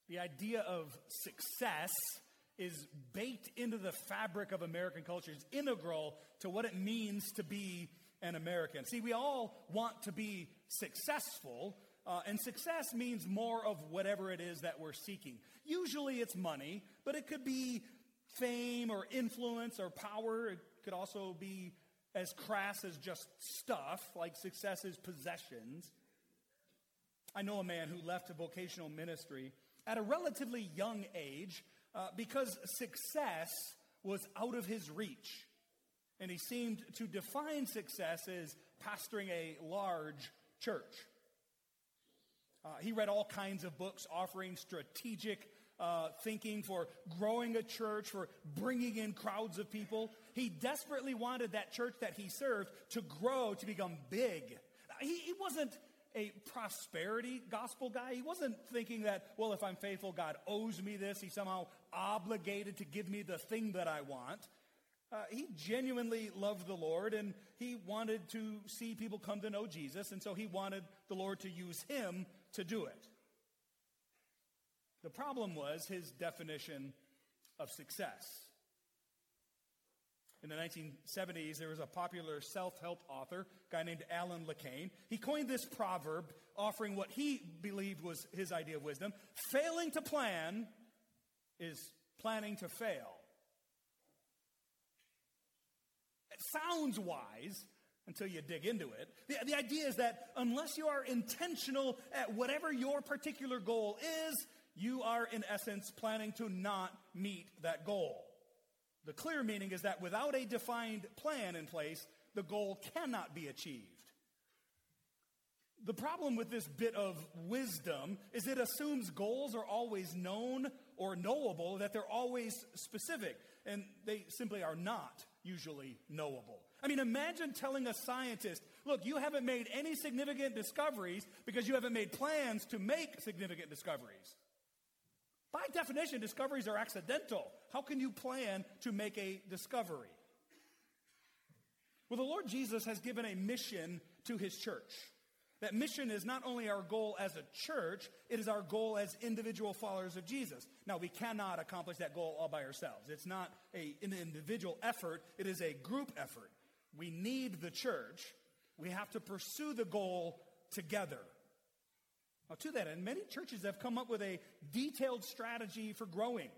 The idea of success is baked into the fabric of American culture. It's integral to what it means to be an American. See, we all want to be successful, and success means more of whatever it is that we're seeking. Usually it's money, but it could be fame or influence or power. It could also be as crass as just stuff, like success is possessions. I know a man who left a vocational ministry at a relatively young age because success was out of his reach. And he seemed to define success as pastoring a large church. He read all kinds of books offering strategic thinking for growing a church, for bringing in crowds of people. He desperately wanted that church that he served to grow, to become big. He wasn't a prosperity gospel guy. He wasn't thinking that, well, if I'm faithful, God owes me this. He's somehow obligated to give me the thing that I want. He genuinely loved the Lord, and he wanted to see people come to know Jesus, and so he wanted the Lord to use him to do it. The problem was his definition of success. In the 1970s, there was a popular self-help author, a guy named Alan LeCain. He coined this proverb, offering what he believed was his idea of wisdom. Failing to plan is planning to fail. It sounds wise until you dig into it. The idea is that unless you are intentional at whatever your particular goal is, you are, in essence, planning to not meet that goal. The clear meaning is that without a defined plan in place, the goal cannot be achieved. The problem with this bit of wisdom is it assumes goals are always known or knowable, that they're always specific, and they simply are not usually knowable. I mean, imagine telling a scientist, look, you haven't made any significant discoveries because you haven't made plans to make significant discoveries. By definition, discoveries are accidental. How can you plan to make a discovery? Well, the Lord Jesus has given a mission to his church. That mission is not only our goal as a church, it is our goal as individual followers of Jesus. Now, we cannot accomplish that goal all by ourselves. It's not an individual effort. It is a group effort. We need the church. We have to pursue the goal together. Now, to that end, many churches have come up with a detailed strategy for growing.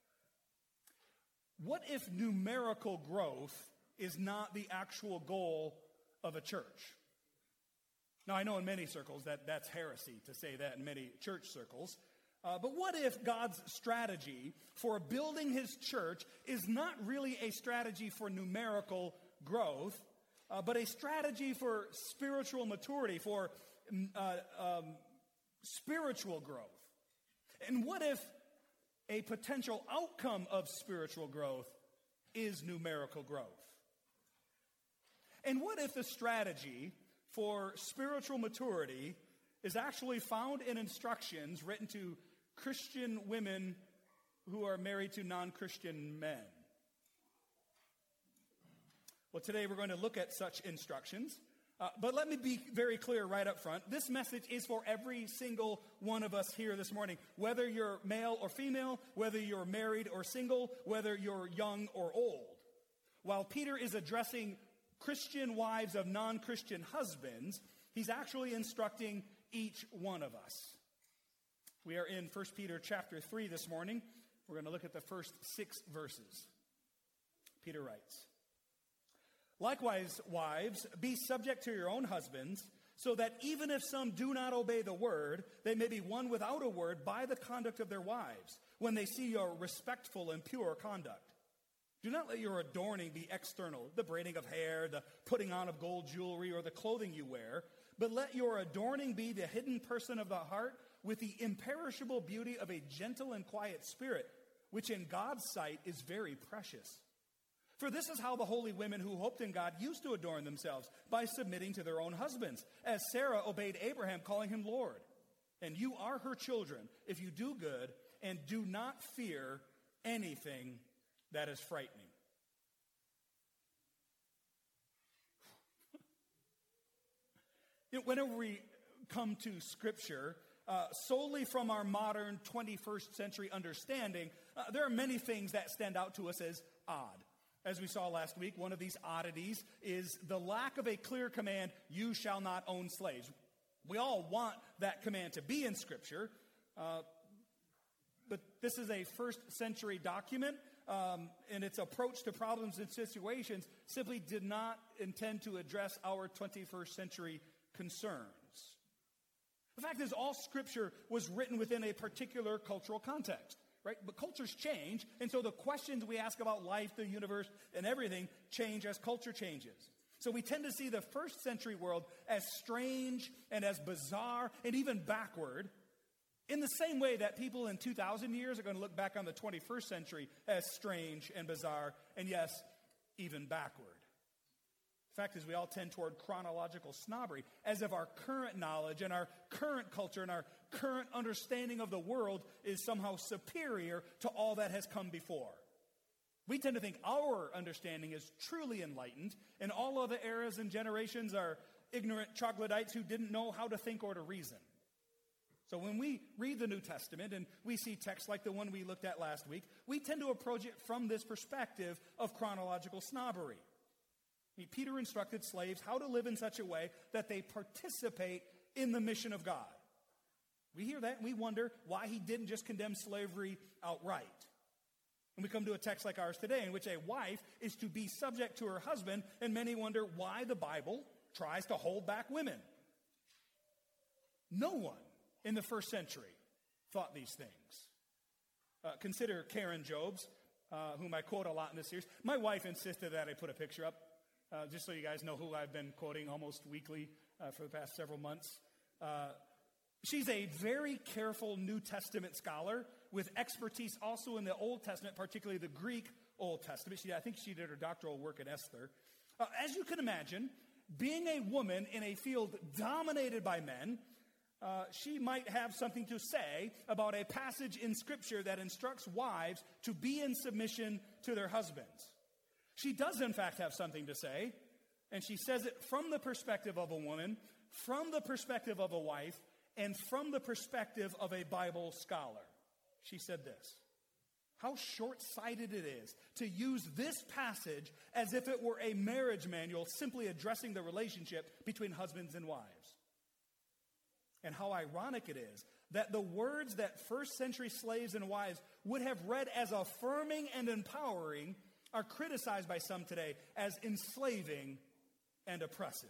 What if numerical growth is not the actual goal of a church? Now, I know in many circles that's heresy to say that in many church circles. But what if God's strategy for building his church is not really a strategy for numerical growth, but a strategy for spiritual maturity, for spiritual growth? And what if a potential outcome of spiritual growth is numerical growth? And what if the strategy for spiritual maturity is actually found in instructions written to Christian women who are married to non-Christian men? Well, today we're going to look at such instructions. But let me be very clear right up front. This message is for every single one of us here this morning. Whether you're male or female, whether you're married or single, whether you're young or old. While Peter is addressing Christian wives of non-Christian husbands, he's actually instructing each one of us. We are in 1 Peter chapter 3 this morning. We're going to look at the first 6 verses. Peter writes, "Likewise, wives, be subject to your own husbands, so that even if some do not obey the word, they may be won without a word by the conduct of their wives, when they see your respectful and pure conduct. Do not let your adorning be external, the braiding of hair, the putting on of gold jewelry, or the clothing you wear, but let your adorning be the hidden person of the heart with the imperishable beauty of a gentle and quiet spirit, which in God's sight is very precious. For this is how the holy women who hoped in God used to adorn themselves, by submitting to their own husbands, as Sarah obeyed Abraham, calling him Lord. And you are her children, if you do good and do not fear anything that is frightening." Whenever we come to Scripture, solely from our modern 21st century understanding, there are many things that stand out to us as odd. As we saw last week, one of these oddities is the lack of a clear command, you shall not own slaves. We all want that command to be in Scripture, but this is a first century document, and its approach to problems and situations simply did not intend to address our 21st century concerns. The fact is, all Scripture was written within a particular cultural context, right? But cultures change, and so the questions we ask about life, the universe, and everything change as culture changes. So we tend to see the first century world as strange and as bizarre and even backward, in the same way that people in 2,000 years are going to look back on the 21st century as strange and bizarre, and yes, even backward. The fact is, we all tend toward chronological snobbery, as if our current knowledge and our current culture and our current understanding of the world is somehow superior to all that has come before. We tend to think our understanding is truly enlightened, and all other eras and generations are ignorant troglodytes who didn't know how to think or to reason. So when we read the New Testament and we see texts like the one we looked at last week, we tend to approach it from this perspective of chronological snobbery. Peter instructed slaves how to live in such a way that they participate in the mission of God. We hear that and we wonder why he didn't just condemn slavery outright. And we come to a text like ours today in which a wife is to be subject to her husband, and many wonder why the Bible tries to hold back women. No one in the first century thought these things. Consider Karen Jobes, whom I quote a lot in this series. My wife insisted that I put a picture up, just so you guys know who I've been quoting almost weekly for the past several months. She's a very careful New Testament scholar with expertise also in the Old Testament, particularly the Greek Old Testament. I think she did her doctoral work at Esther. As you can imagine, being a woman in a field dominated by men, she might have something to say about a passage in Scripture that instructs wives to be in submission to their husbands. She does, in fact, have something to say, and she says it from the perspective of a woman, from the perspective of a wife, and from the perspective of a Bible scholar. She said this: how short-sighted it is to use this passage as if it were a marriage manual simply addressing the relationship between husbands and wives. And how ironic it is that the words that first century slaves and wives would have read as affirming and empowering are criticized by some today as enslaving and oppressive.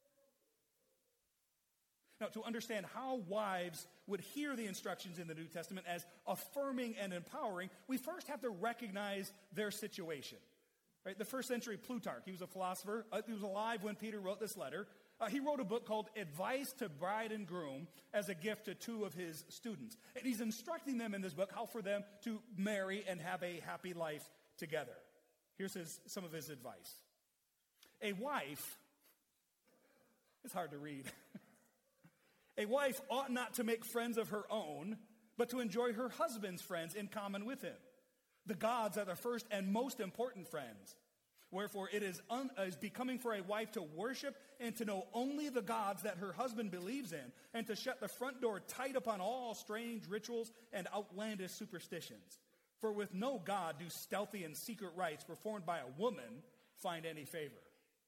Now, to understand how wives would hear the instructions in the New Testament as affirming and empowering, we first have to recognize their situation. Right? The first century Plutarch, he was a philosopher. He was alive when Peter wrote this letter. He wrote a book called Advice to Bride and Groom as a gift to two of his students. And he's instructing them in this book how for them to marry and have a happy life together. Here's some of his advice. A wife, it's hard to read. A wife ought not to make friends of her own, but to enjoy her husband's friends in common with him. The gods are the first and most important friends. Wherefore it is becoming for a wife to worship and to know only the gods that her husband believes in, and to shut the front door tight upon all strange rituals and outlandish superstitions. For with no god do stealthy and secret rites performed by a woman find any favor.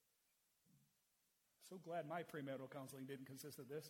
So glad my premarital counseling didn't consist of this.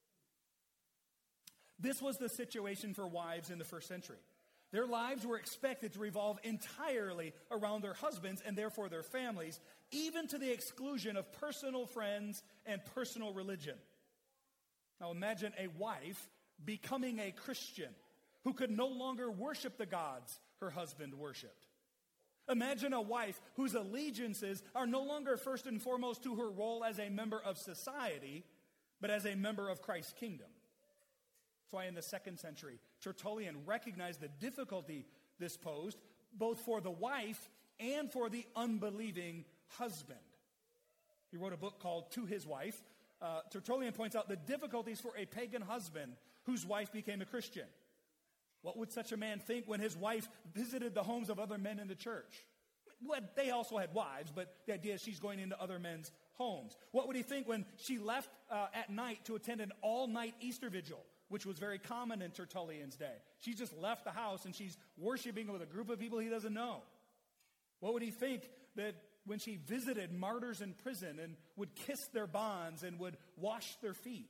This was the situation for wives in the first century. Their lives were expected to revolve entirely around their husbands and therefore their families, even to the exclusion of personal friends and personal religion. Now imagine a wife becoming a Christian who could no longer worship the gods her husband worshiped. Imagine a wife whose allegiances are no longer first and foremost to her role as a member of society, but as a member of Christ's kingdom. That's why in the second century, Tertullian recognized the difficulty this posed, both for the wife and for the unbelieving husband. He wrote a book called To His Wife. Tertullian points out the difficulties for a pagan husband whose wife became a Christian. What would such a man think when his wife visited the homes of other men in the church? Well, they also had wives, but the idea is she's going into other men's homes. What would he think when she left at night to attend an all-night Easter vigil which was very common in Tertullian's day. She just left the house and she's worshiping with a group of people he doesn't know. What would he think that when she visited martyrs in prison and would kiss their bonds and would wash their feet?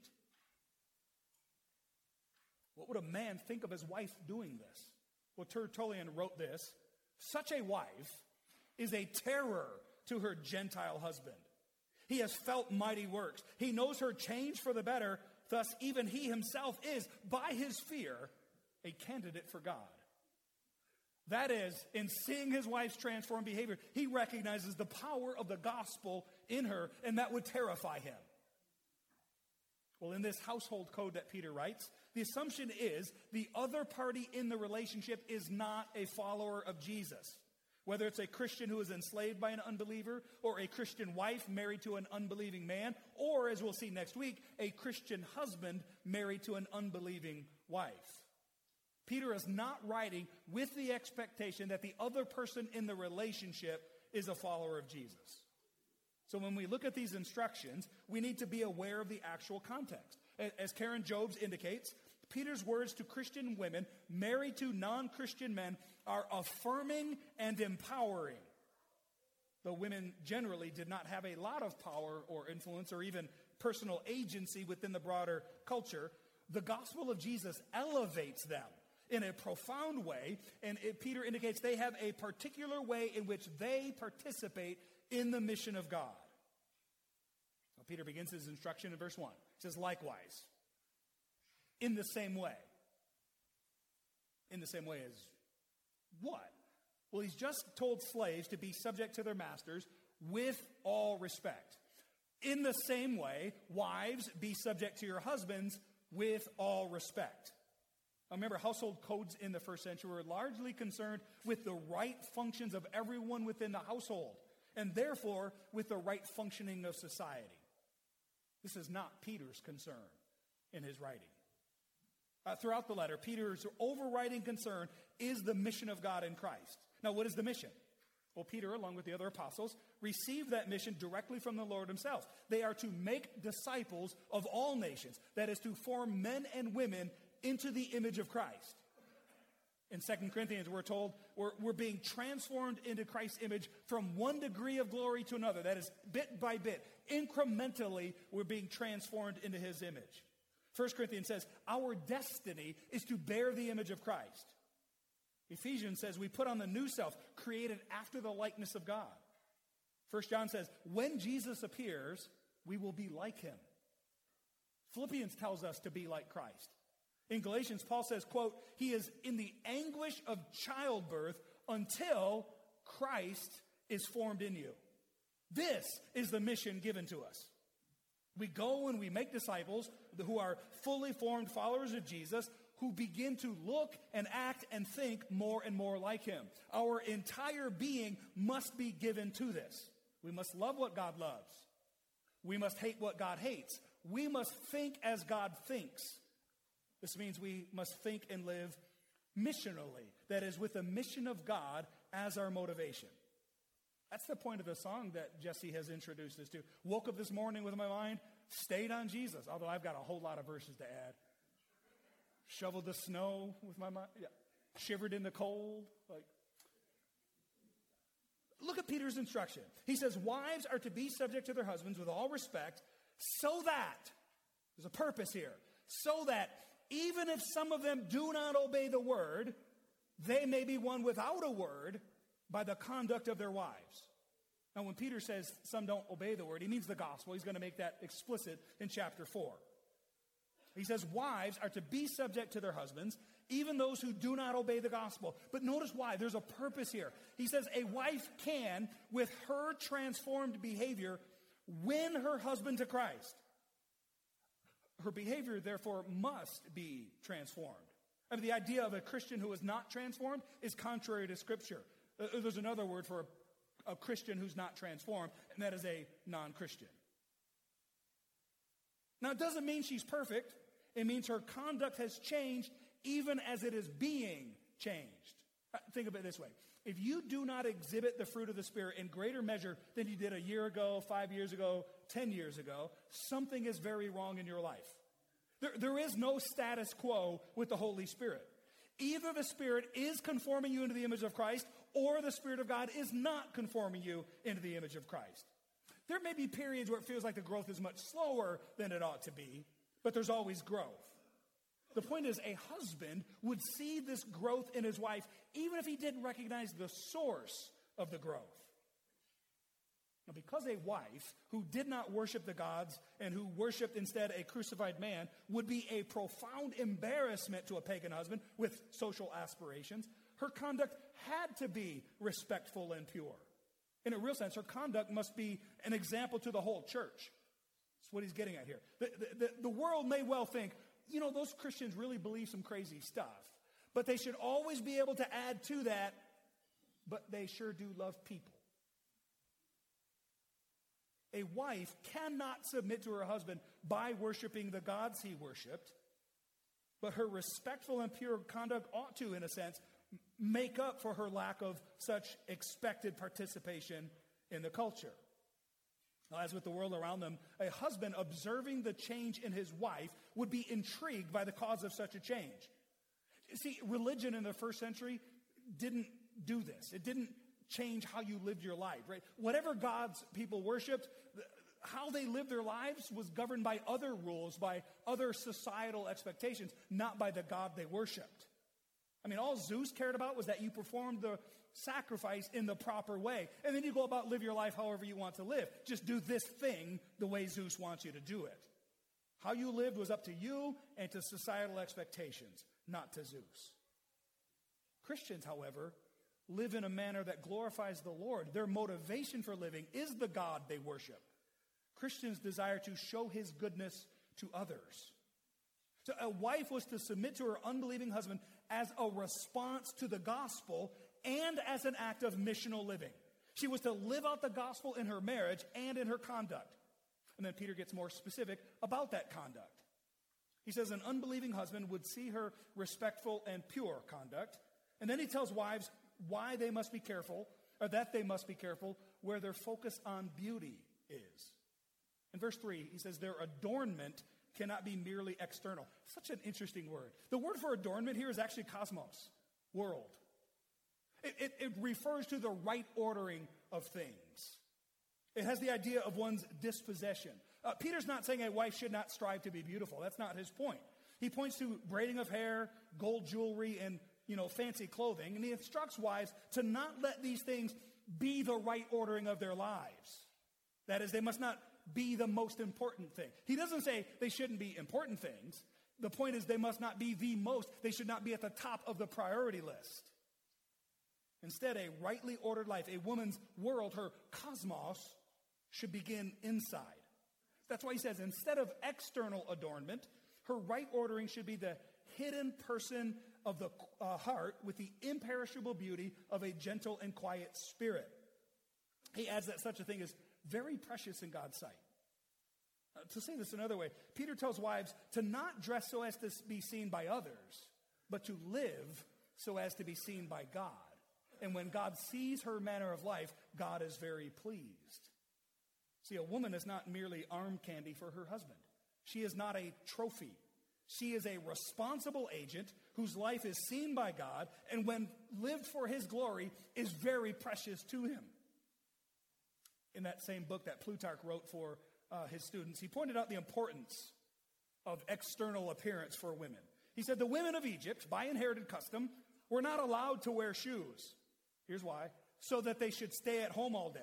What would a man think of his wife doing this? Well, Tertullian wrote this: such a wife is a terror to her Gentile husband. He has felt mighty works. He knows her change for the better. Thus, even he himself is, by his fear, a candidate for God. That is, in seeing his wife's transformed behavior, he recognizes the power of the gospel in her, and that would terrify him. Well, in this household code that Peter writes, the assumption is the other party in the relationship is not a follower of Jesus. Whether it's a Christian who is enslaved by an unbeliever, or a Christian wife married to an unbelieving man, or, as we'll see next week, a Christian husband married to an unbelieving wife. Peter is not writing with the expectation that the other person in the relationship is a follower of Jesus. So when we look at these instructions, we need to be aware of the actual context. As Karen Jobes indicates, Peter's words to Christian women married to non-Christian men are affirming and empowering. Though women generally did not have a lot of power or influence or even personal agency within the broader culture, the gospel of Jesus elevates them in a profound way, and Peter indicates they have a particular way in which they participate in the mission of God. Well, Peter begins his instruction in verse 1. He says, likewise, in the same way. In the same way as what? Well, he's just told slaves to be subject to their masters with all respect. In the same way, wives, be subject to your husbands with all respect. Now, remember, household codes in the first century were largely concerned with the right functions of everyone within the household, and therefore with the right functioning of society. This is not Peter's concern in his writing. Throughout the letter, Peter's overriding concern is the mission of God in Christ. Now, what is the mission? Well, Peter, along with the other apostles, received that mission directly from the Lord himself. They are to make disciples of all nations. That is, to form men and women into the image of Christ. In 2 Corinthians, we're told we're being transformed into Christ's image from one degree of glory to another. That is, bit by bit, incrementally, we're being transformed into his image. 1 Corinthians says, our destiny is to bear the image of Christ. Ephesians says, we put on the new self, created after the likeness of God. 1 John says, when Jesus appears, we will be like him. Philippians tells us to be like Christ. In Galatians, Paul says, quote, he is in the anguish of childbirth until Christ is formed in you. This is the mission given to us. We go and we make disciples who are fully formed followers of Jesus, who begin to look and act and think more and more like him. Our entire being must be given to this. We must love what God loves. We must hate what God hates. We must think as God thinks. This means we must think and live missionally. That is, with the mission of God as our motivation. That's the point of the song that Jesse has introduced us to. Woke up this morning with my mind stayed on Jesus, although I've got a whole lot of verses to add. Shoveled the snow with my mind. Yeah. Shivered in the cold. Look at Peter's instruction. He says, wives are to be subject to their husbands with all respect, so that, there's a purpose here, so that even if some of them do not obey the word, they may be won without a word by the conduct of their wives. Now, when Peter says some don't obey the word, he means the gospel. He's going to make that explicit in chapter 4. He says wives are to be subject to their husbands, even those who do not obey the gospel. But notice why. There's a purpose here. He says a wife can, with her transformed behavior, win her husband to Christ. Her behavior, therefore, must be transformed. I mean, the idea of a Christian who is not transformed is contrary to Scripture. There's another word for a Christian who's not transformed, and that is a non-Christian. Now, it doesn't mean she's perfect. It means her conduct has changed even as it is being changed. Think of it this way. If you do not exhibit the fruit of the Spirit in greater measure than you did a year ago, 5 years ago, 10 years ago, something is very wrong in your life. There is no status quo with the Holy Spirit. Either the Spirit is conforming you into the image of Christ, or the Spirit of God is not conforming you into the image of Christ. There may be periods where it feels like the growth is much slower than it ought to be, but there's always growth. The point is, a husband would see this growth in his wife even if he didn't recognize the source of the growth. Now, because a wife who did not worship the gods and who worshiped instead a crucified man would be a profound embarrassment to a pagan husband with social aspirations, her conduct had to be respectful and pure. In a real sense, her conduct must be an example to the whole church. That's what he's getting at here. The world may well think, those Christians really believe some crazy stuff, but they should always be able to add to that, but they sure do love people. A wife cannot submit to her husband by worshiping the gods he worshiped, but her respectful and pure conduct ought to, in a sense, make up for her lack of such expected participation in the culture. Now, as with the world around them, a husband observing the change in his wife would be intrigued by the cause of such a change. See, religion in the first century didn't do this. It didn't change how you lived your life, right? Whatever God's people worshiped, how they lived their lives was governed by other rules, by other societal expectations, not by the God they worshiped. I mean, all Zeus cared about was that you performed the sacrifice in the proper way, and then you go about live your life however you want to live. Just do this thing the way Zeus wants you to do it. How you lived was up to you and to societal expectations, not to Zeus. Christians, however, live in a manner that glorifies the Lord. Their motivation for living is the God they worship. Christians desire to show his goodness to others. So a wife was to submit to her unbelieving husband as a response to the gospel and as an act of missional living. She was to live out the gospel in her marriage and in her conduct. And then Peter gets more specific about that conduct. He says an unbelieving husband would see her respectful and pure conduct. And then he tells wives why they must be careful, or that they must be careful, where their focus on beauty is. In verse 3, he says their adornment cannot be merely external. Such an interesting word. The word for adornment here is actually cosmos, world. It refers to the right ordering of things. It has the idea of one's dispossession. Peter's not saying a wife should not strive to be beautiful. That's not his point. He points to braiding of hair, gold jewelry, and fancy clothing, and he instructs wives to not let these things be the right ordering of their lives. That is, they must not be the most important thing. He doesn't say they shouldn't be important things. The point is they must not be the most. They should not be at the top of the priority list. Instead, a rightly ordered life, a woman's world, her cosmos, should begin inside. That's why he says instead of external adornment, her right ordering should be the hidden person of the heart with the imperishable beauty of a gentle and quiet spirit. He adds that such a thing is very precious in God's sight. To say this another way, Peter tells wives to not dress so as to be seen by others, but to live so as to be seen by God. And when God sees her manner of life, God is very pleased. See, a woman is not merely arm candy for her husband. She is not a trophy. She is a responsible agent whose life is seen by God, and when lived for his glory, is very precious to him. In that same book that Plutarch wrote for his students, he pointed out the importance of external appearance for women. He said the women of Egypt, by inherited custom, were not allowed to wear shoes. Here's why. So that they should stay at home all day.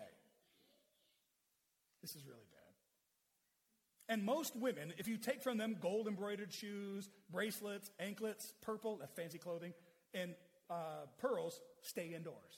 This is really bad. And most women, if you take from them gold embroidered shoes, bracelets, anklets, purple, that's fancy clothing, and pearls, stay indoors.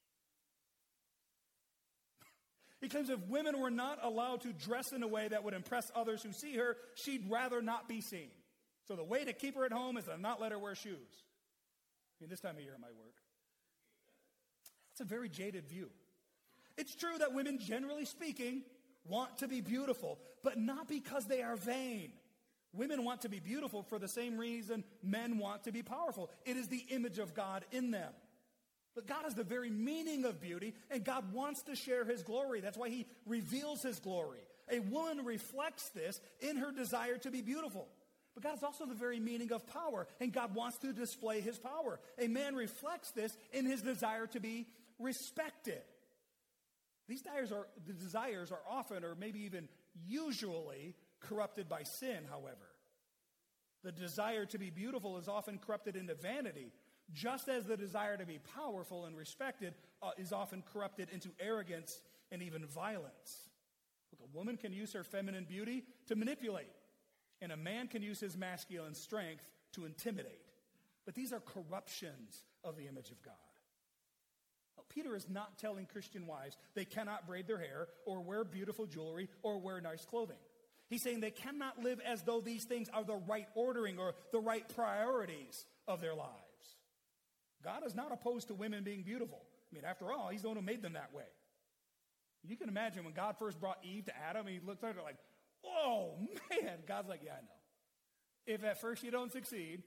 He claims if women were not allowed to dress in a way that would impress others who see her, she'd rather not be seen. So the way to keep her at home is to not let her wear shoes. I mean, this time of year it might work. That's a very jaded view. It's true that women, generally speaking, want to be beautiful, but not because they are vain. Women want to be beautiful for the same reason men want to be powerful. It is the image of God in them. But God is the very meaning of beauty, and God wants to share his glory. That's why he reveals his glory. A woman reflects this in her desire to be beautiful. But God is also the very meaning of power, and God wants to display his power. A man reflects this in his desire to be respected. These desires are often, or maybe even usually, corrupted by sin, however. The desire to be beautiful is often corrupted into vanity, just as the desire to be powerful and respected is often corrupted into arrogance and even violence. Look, a woman can use her feminine beauty to manipulate, and a man can use his masculine strength to intimidate. But these are corruptions of the image of God. Now, Peter is not telling Christian wives they cannot braid their hair or wear beautiful jewelry or wear nice clothing. He's saying they cannot live as though these things are the right ordering or the right priorities of their lives. God is not opposed to women being beautiful. I mean, after all, he's the one who made them that way. You can imagine when God first brought Eve to Adam, he looked at her like, whoa, man. God's like, yeah, I know. If at first you don't succeed,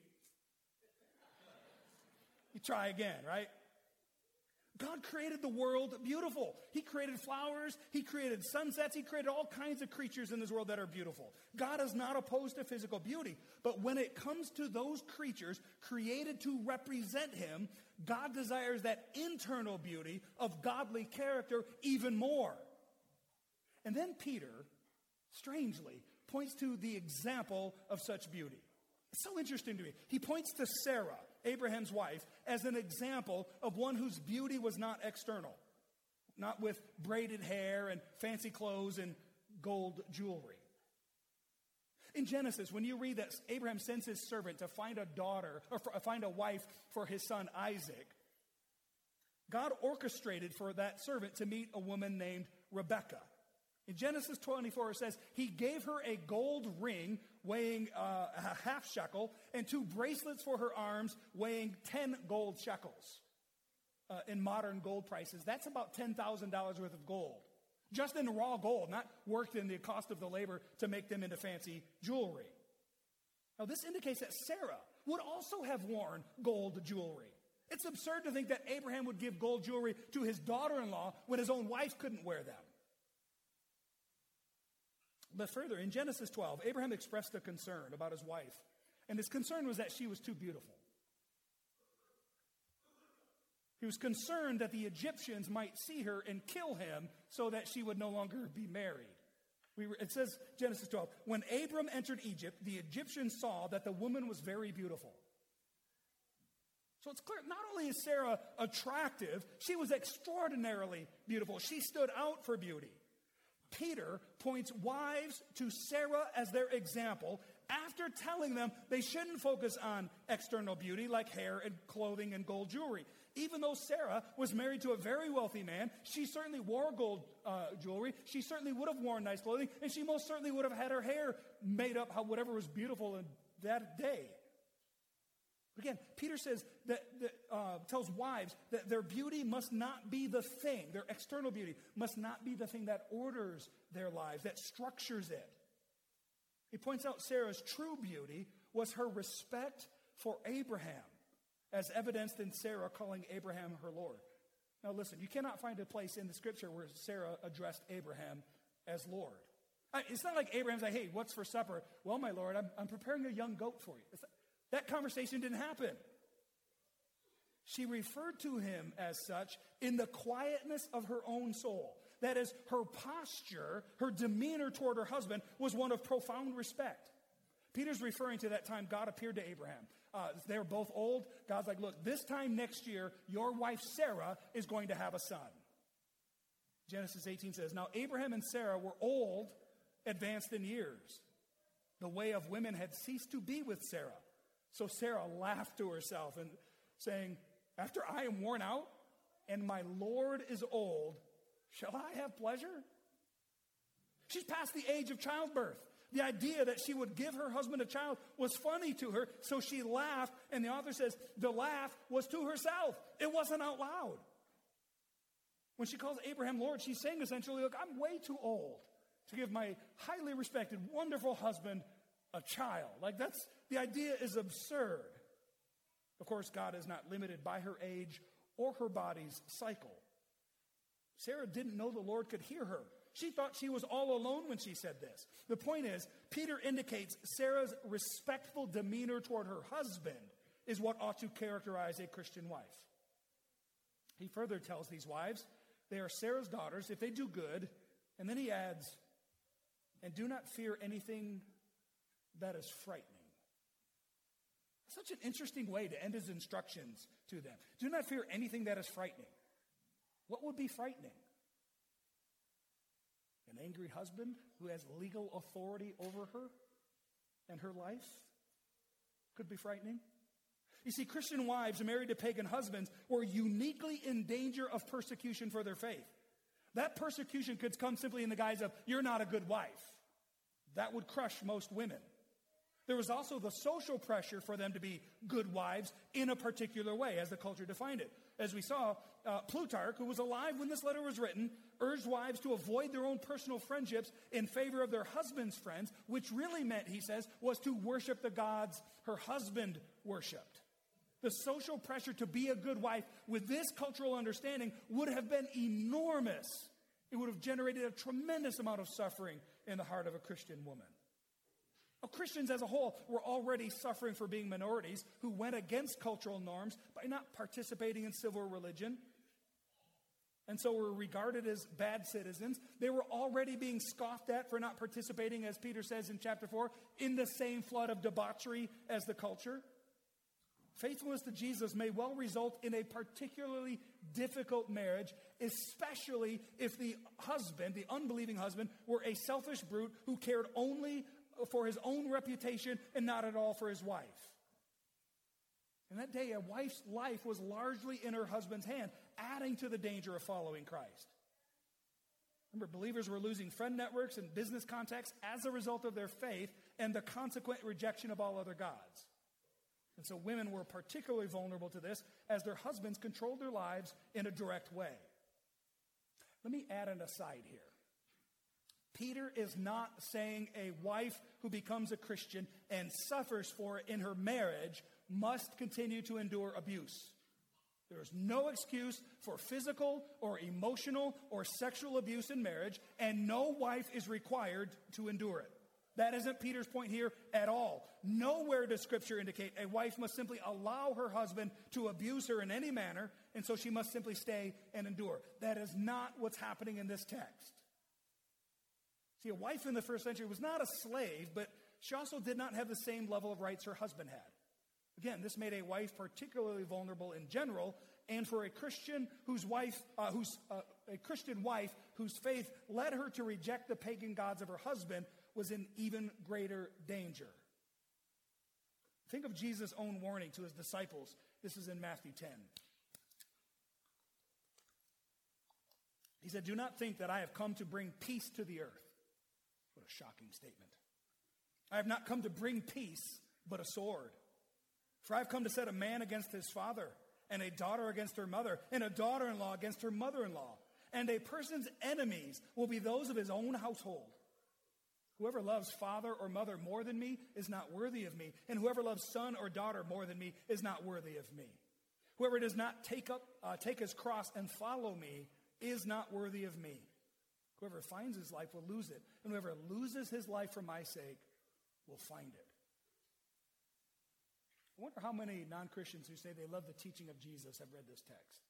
you try again, right? God created the world beautiful. He created flowers. He created sunsets. He created all kinds of creatures in this world that are beautiful. God is not opposed to physical beauty. But when it comes to those creatures created to represent him, God desires that internal beauty of godly character even more. And then Peter, strangely, points to the example of such beauty. It's so interesting to me. He points to Sarah, Abraham's wife, as an example of one whose beauty was not external, not with braided hair and fancy clothes and gold jewelry. In Genesis, when you read that Abraham sends his servant to find a daughter, or find a wife for his son Isaac, God orchestrated for that servant to meet a woman named Rebekah. In Genesis 24, it says, he gave her a gold ring weighing a half shekel and 2 bracelets for her arms weighing 10 gold shekels. In modern gold prices, that's about $10,000 worth of gold. Just in raw gold, not worked in the cost of the labor to make them into fancy jewelry. Now, this indicates that Sarah would also have worn gold jewelry. It's absurd to think that Abraham would give gold jewelry to his daughter-in-law when his own wife couldn't wear them. But further, in Genesis 12, Abraham expressed a concern about his wife. And his concern was that she was too beautiful. He was concerned that the Egyptians might see her and kill him so that she would no longer be married. It says, Genesis 12, when Abram entered Egypt, the Egyptians saw that the woman was very beautiful. So it's clear, not only is Sarah attractive, she was extraordinarily beautiful. She stood out for beauty. Peter points wives to Sarah as their example after telling them they shouldn't focus on external beauty like hair and clothing and gold jewelry. Even though Sarah was married to a very wealthy man, she certainly wore gold jewelry. She certainly would have worn nice clothing, and she most certainly would have had her hair made up how whatever was beautiful in that day. But again, Peter says tells wives that their beauty must not be the thing, their external beauty must not be the thing that orders their lives, that structures it. He points out Sarah's true beauty was her respect for Abraham, as evidenced in Sarah calling Abraham her Lord. Now listen, you cannot find a place in the scripture where Sarah addressed Abraham as Lord. It's not like Abraham's like, hey, what's for supper? Well, my Lord, I'm preparing a young goat for you. That conversation didn't happen. She referred to him as such in the quietness of her own soul. That is, her posture, her demeanor toward her husband was one of profound respect. Peter's referring to that time God appeared to Abraham. They were both old. God's like, look, this time next year, your wife Sarah is going to have a son. Genesis 18 says, now Abraham and Sarah were old, advanced in years. The way of women had ceased to be with Sarah. So Sarah laughed to herself and saying, after I am worn out and my Lord is old, shall I have pleasure? She's past the age of childbirth. The idea that she would give her husband a child was funny to her, so she laughed, and the author says the laugh was to herself. It wasn't out loud. When she calls Abraham Lord, she's saying essentially, look, I'm way too old to give my highly respected, wonderful husband a child. The idea is absurd. Of course, God is not limited by her age or her body's cycle. Sarah didn't know the Lord could hear her. She thought she was all alone when she said this. The point is, Peter indicates Sarah's respectful demeanor toward her husband is what ought to characterize a Christian wife. He further tells these wives they are Sarah's daughters if they do good, and then he adds, and do not fear anything that is frightening. Such an interesting way to end his instructions to them. Do not fear anything that is frightening. What would be frightening? An angry husband who has legal authority over her and her life could be frightening. You see, Christian wives married to pagan husbands were uniquely in danger of persecution for their faith. That persecution could come simply in the guise of, you're not a good wife. That would crush most women. There was also the social pressure for them to be good wives in a particular way, as the culture defined it. As we saw, Plutarch, who was alive when this letter was written, urged wives to avoid their own personal friendships in favor of their husband's friends, which really meant, he says, was to worship the gods her husband worshipped. The social pressure to be a good wife with this cultural understanding would have been enormous. It would have generated a tremendous amount of suffering in the heart of a Christian woman. Well, Christians as a whole were already suffering for being minorities who went against cultural norms by not participating in civil religion, and so were regarded as bad citizens. They were already being scoffed at for not participating, as Peter says in chapter 4, in the same flood of debauchery as the culture. Faithfulness to Jesus may well result in a particularly difficult marriage, especially if the husband, the unbelieving husband, were a selfish brute who cared only for his own reputation and not at all for his wife. In that day, a wife's life was largely in her husband's hand, adding to the danger of following Christ. Remember, believers were losing friend networks and business contacts as a result of their faith and the consequent rejection of all other gods. And so women were particularly vulnerable to this as their husbands controlled their lives in a direct way. Let me add an aside here. Peter is not saying a wife who becomes a Christian and suffers for it in her marriage must continue to endure abuse. There is no excuse for physical or emotional or sexual abuse in marriage, and no wife is required to endure it. That isn't Peter's point here at all. Nowhere does Scripture indicate a wife must simply allow her husband to abuse her in any manner, and so she must simply stay and endure. That is not what's happening in this text. See, a wife in the first century was not a slave, but she also did not have the same level of rights her husband had. Again, this made a wife particularly vulnerable in general, and for a Christian a Christian wife whose faith led her to reject the pagan gods of her husband was in even greater danger. Think of Jesus' own warning to his disciples. This is in Matthew 10. He said, "Do not think that I have come to bring peace to the earth." What a shocking statement. "I have not come to bring peace, but a sword. For I have come to set a man against his father, and a daughter against her mother, and a daughter-in-law against her mother-in-law. And a person's enemies will be those of his own household. Whoever loves father or mother more than me is not worthy of me, and whoever loves son or daughter more than me is not worthy of me. Whoever does not take his cross and follow me is not worthy of me. Whoever finds his life will lose it, and whoever loses his life for my sake will find it." I wonder how many non-Christians who say they love the teaching of Jesus have read this text.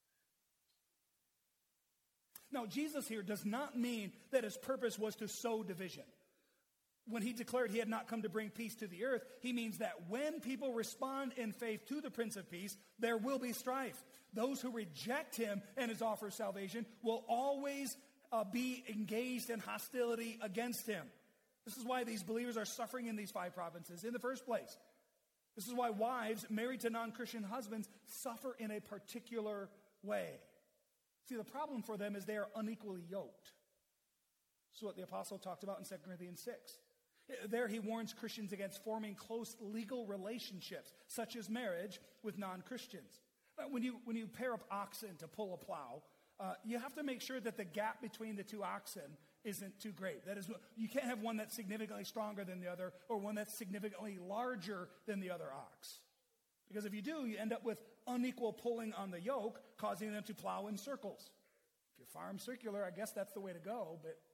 Now, Jesus here does not mean that his purpose was to sow division. When he declared he had not come to bring peace to the earth, he means that when people respond in faith to the Prince of Peace, there will be strife. Those who reject him and his offer of salvation will always be engaged in hostility against him. This is why these believers are suffering in these 5 provinces in the first place. This is why wives married to non-Christian husbands suffer in a particular way. See, the problem for them is they are unequally yoked. This is what the apostle talked about in 2 Corinthians 6. There he warns Christians against forming close legal relationships, such as marriage, with non-Christians. When you pair up oxen to pull a plow, you have to make sure that the gap between the 2 oxen isn't too great. That is, you can't have one that's significantly stronger than the other or one that's significantly larger than the other ox. Because if you do, you end up with unequal pulling on the yoke, causing them to plow in circles. If your farm's circular, I guess that's the way to go, but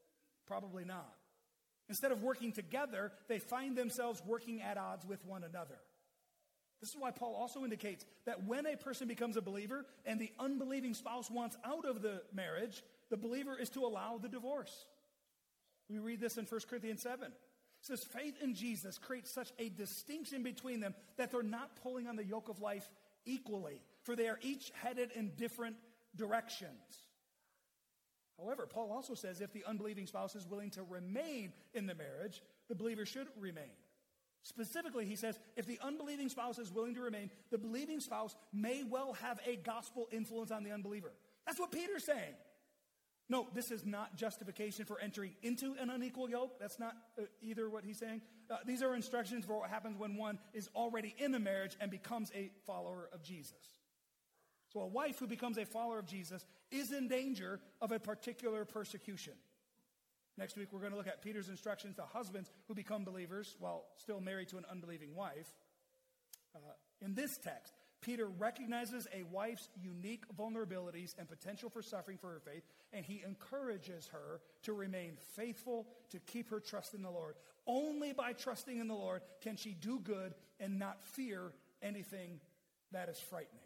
Probably not. Instead of working together, they find themselves working at odds with one another. This is why Paul also indicates that when a person becomes a believer and the unbelieving spouse wants out of the marriage, the believer is to allow the divorce. We read this in 1 Corinthians 7. It says, faith in Jesus creates such a distinction between them that they're not pulling on the yoke of life equally, for they are each headed in different directions. However, Paul also says if the unbelieving spouse is willing to remain in the marriage, the believer should remain. Specifically, he says, if the unbelieving spouse is willing to remain, the believing spouse may well have a gospel influence on the unbeliever. That's what Peter's saying. No, this is not justification for entering into an unequal yoke. That's not either what he's saying. These are instructions for what happens when one is already in a marriage and becomes a follower of Jesus. So a wife who becomes a follower of Jesus is in danger of a particular persecution. Next week, we're going to look at Peter's instructions to husbands who become believers while still married to an unbelieving wife. In this text, Peter recognizes a wife's unique vulnerabilities and potential for suffering for her faith, and he encourages her to remain faithful, to keep her trust in the Lord. Only by trusting in the Lord can she do good and not fear anything that is frightening.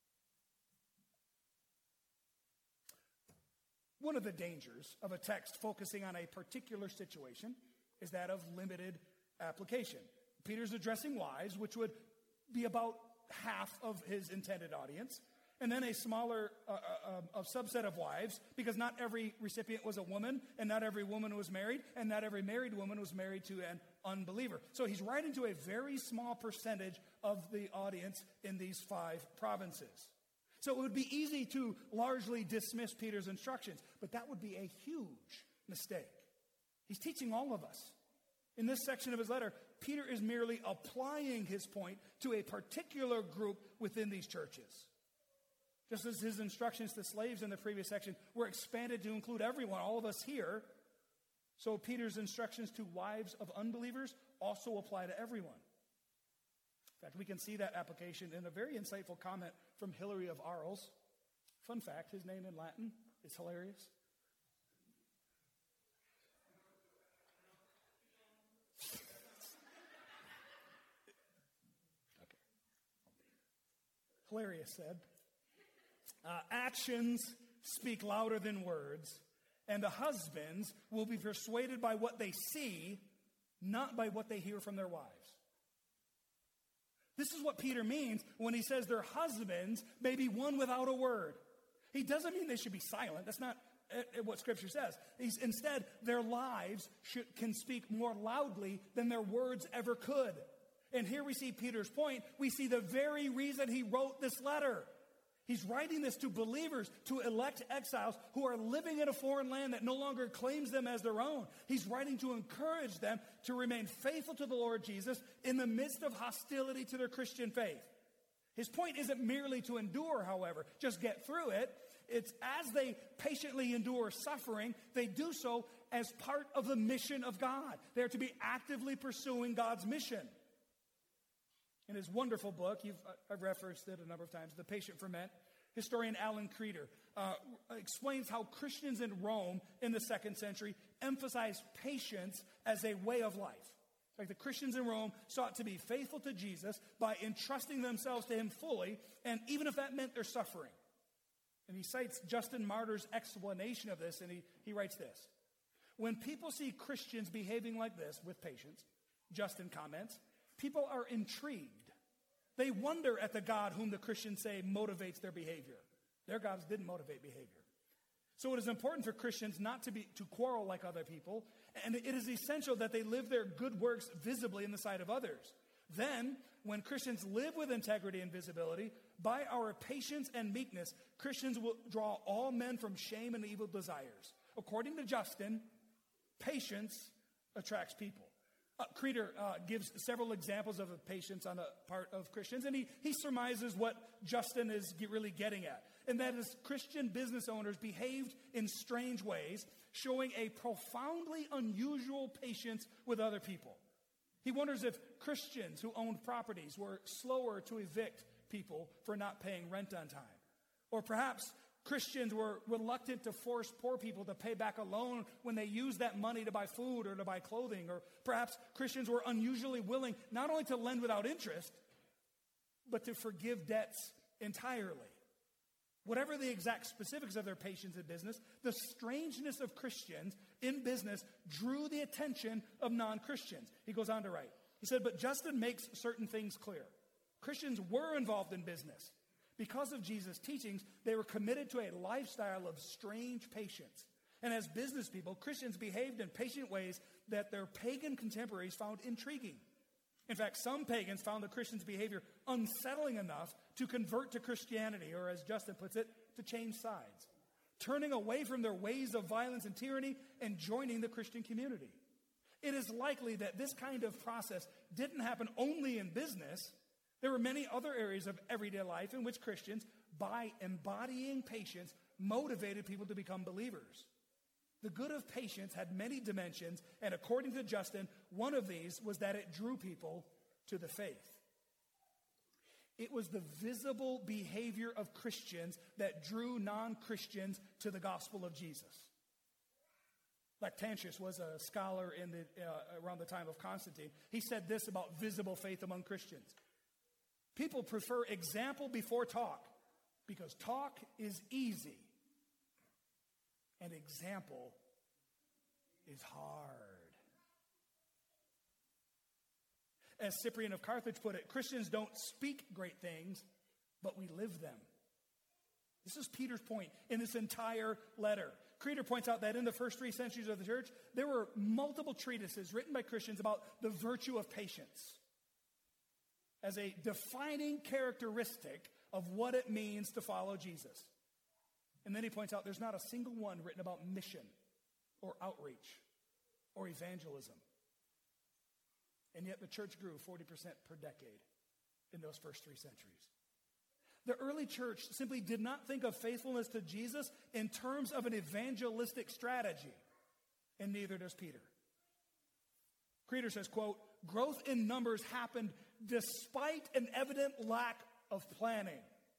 One of the dangers of a text focusing on a particular situation is that of limited application. Peter's addressing wives, which would be about half of his intended audience, and then a smaller subset of wives, because not every recipient was a woman, and not every woman was married, and not every married woman was married to an unbeliever. So he's writing to a very small percentage of the audience in these 5 provinces. So it would be easy to largely dismiss Peter's instructions, but that would be a huge mistake. He's teaching all of us. In this section of his letter, Peter is merely applying his point to a particular group within these churches. Just as his instructions to slaves in the previous section were expanded to include everyone, all of us here, so Peter's instructions to wives of unbelievers also apply to everyone. In fact, we can see that application in a very insightful comment from Hilary of Arles. Fun fact, his name in Latin is hilarious. Okay. Hilarious said, actions speak louder than words, and the husbands will be persuaded by what they see, not by what they hear from their wives. This is what Peter means when he says their husbands may be won without a word. He doesn't mean they should be silent. That's not what Scripture says. Instead, their lives can speak more loudly than their words ever could. And here we see Peter's point. We see the very reason he wrote this letter. He's writing this to believers, to elect exiles who are living in a foreign land that no longer claims them as their own. He's writing to encourage them to remain faithful to the Lord Jesus in the midst of hostility to their Christian faith. His point isn't merely to endure, however, just get through it. It's as they patiently endure suffering, they do so as part of the mission of God. They're to be actively pursuing God's mission. In his wonderful book, I've referenced it a number of times, The Patient Ferment, historian Alan Creeder explains how Christians in Rome in the 2nd century emphasized patience as a way of life. Like the Christians in Rome sought to be faithful to Jesus by entrusting themselves to him fully, and even if that meant their suffering. And he cites Justin Martyr's explanation of this, and he writes this. When people see Christians behaving like this with patience, Justin comments, people are intrigued. They wonder at the God whom the Christians say motivates their behavior. Their gods didn't motivate behavior. So it is important for Christians not to quarrel like other people, and it is essential that they live their good works visibly in the sight of others. Then, when Christians live with integrity and visibility, by our patience and meekness, Christians will draw all men from shame and evil desires. According to Justin, patience attracts people. Creeder gives several examples of patience on the part of Christians, and he surmises what Justin is really getting at. And that is Christian business owners behaved in strange ways, showing a profoundly unusual patience with other people. He wonders if Christians who owned properties were slower to evict people for not paying rent on time. Or perhaps Christians were reluctant to force poor people to pay back a loan when they used that money to buy food or to buy clothing. Or perhaps Christians were unusually willing not only to lend without interest, but to forgive debts entirely. Whatever the exact specifics of their patience in business, the strangeness of Christians in business drew the attention of non-Christians. He goes on to write. He said, but Justin makes certain things clear. Christians were involved in business. Because of Jesus' teachings, they were committed to a lifestyle of strange patience. And as business people, Christians behaved in patient ways that their pagan contemporaries found intriguing. In fact, some pagans found the Christians' behavior unsettling enough to convert to Christianity, or as Justin puts it, to change sides, turning away from their ways of violence and tyranny and joining the Christian community. It is likely that this kind of process didn't happen only in business. There were many other areas of everyday life in which Christians, by embodying patience, motivated people to become believers. The good of patience had many dimensions, and according to Justin, one of these was that it drew people to the faith. It was the visible behavior of Christians that drew non-Christians to the gospel of Jesus. Lactantius was a scholar around the time of Constantine. He said this about visible faith among Christians. People prefer example before talk because talk is easy and example is hard. As Cyprian of Carthage put it, Christians don't speak great things, but we live them. This is Peter's point in this entire letter. Creeder points out that in the first 3 centuries of the church, there were multiple treatises written by Christians about the virtue of patience as a defining characteristic of what it means to follow Jesus. And then he points out there's not a single one written about mission or outreach or evangelism. And yet the church grew 40% per decade in those first 3 centuries. The early church simply did not think of faithfulness to Jesus in terms of an evangelistic strategy, and neither does Peter. Creeder says, quote, growth in numbers happened despite an evident lack of planning.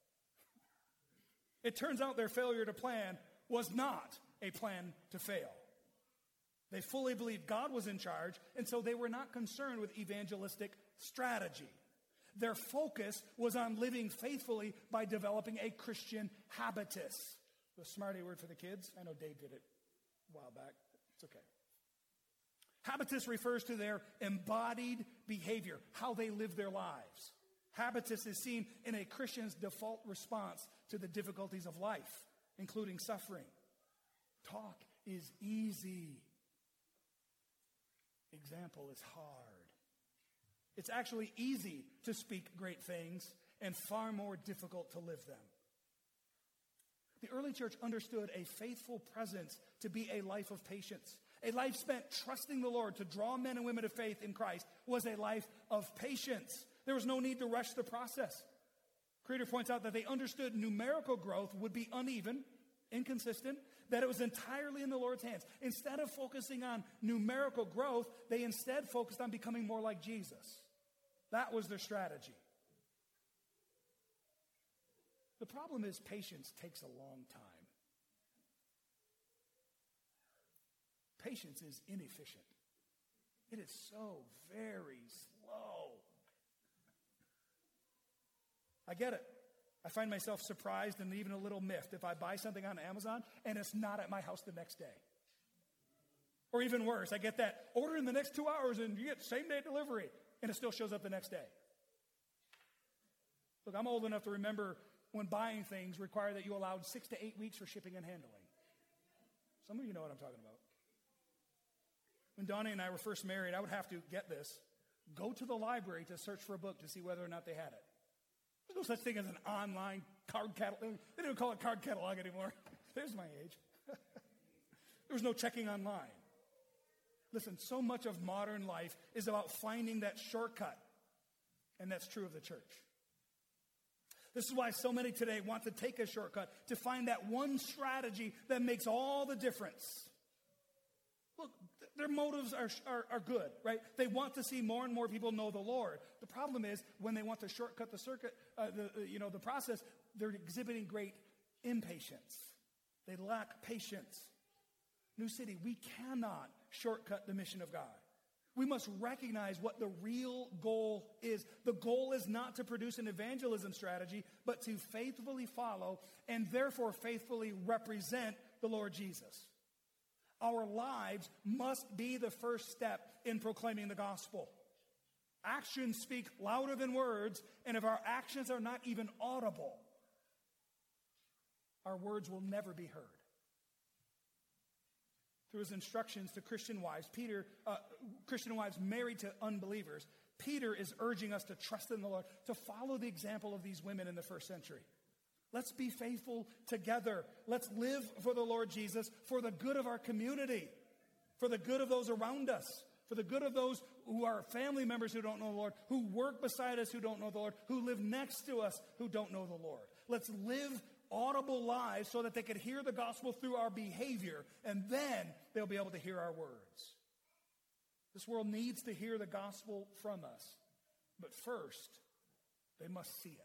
It turns out their failure to plan was not a plan to fail. They fully believed God was in charge, and so they were not concerned with evangelistic strategy. Their focus was on living faithfully by developing a Christian habitus. The smarty word for the kids. I know Dave did it a while back. It's okay. Habitus refers to their embodied behavior, how they live their lives. Habitus is seen in a Christian's default response to the difficulties of life, including suffering. Talk is easy. Example is hard. It's actually easy to speak great things and far more difficult to live them. The early church understood a faithful presence to be a life of patience. A life spent trusting the Lord to draw men and women to faith in Christ was a life of patience. There was no need to rush the process. Creeder points out that they understood numerical growth would be uneven, inconsistent, that it was entirely in the Lord's hands. Instead of focusing on numerical growth, they instead focused on becoming more like Jesus. That was their strategy. The problem is patience takes a long time. Patience is inefficient. It is so very slow. I get it. I find myself surprised and even a little miffed if I buy something on Amazon and it's not at my house the next day. Or even worse, I get that order in the next 2 hours and you get same-day delivery and it still shows up the next day. Look, I'm old enough to remember when buying things required that you allowed 6 to 8 weeks for shipping and handling. Some of you know what I'm talking about. When Donnie and I were first married, I would have to, get this, go to the library to search for a book to see whether or not they had it. There's no such thing as an online card catalog. They don't call it card catalog anymore. There's my age. There was no checking online. Listen, so much of modern life is about finding that shortcut. And that's true of the church. This is why so many today want to take a shortcut to find that one strategy that makes all the difference. Look, their motives are good, right? They want to see more and more people know the Lord. The problem is when they want to shortcut the process, they're exhibiting great impatience. They lack patience. New City, we cannot shortcut the mission of God. We must recognize what the real goal is. The goal is not to produce an evangelism strategy, but to faithfully follow and therefore faithfully represent the Lord Jesus. Our lives must be the first step in proclaiming the gospel. Actions speak louder than words, and if our actions are not even audible, our words will never be heard. Through his instructions to Christian wives, Christian wives married to unbelievers, Peter is urging us to trust in the Lord, to follow the example of these women in the first century. Let's be faithful together. Let's live for the Lord Jesus, for the good of our community, for the good of those around us, for the good of those who are family members who don't know the Lord, who work beside us who don't know the Lord, who live next to us who don't know the Lord. Let's live audible lives so that they can hear the gospel through our behavior, and then they'll be able to hear our words. This world needs to hear the gospel from us, but first, they must see it.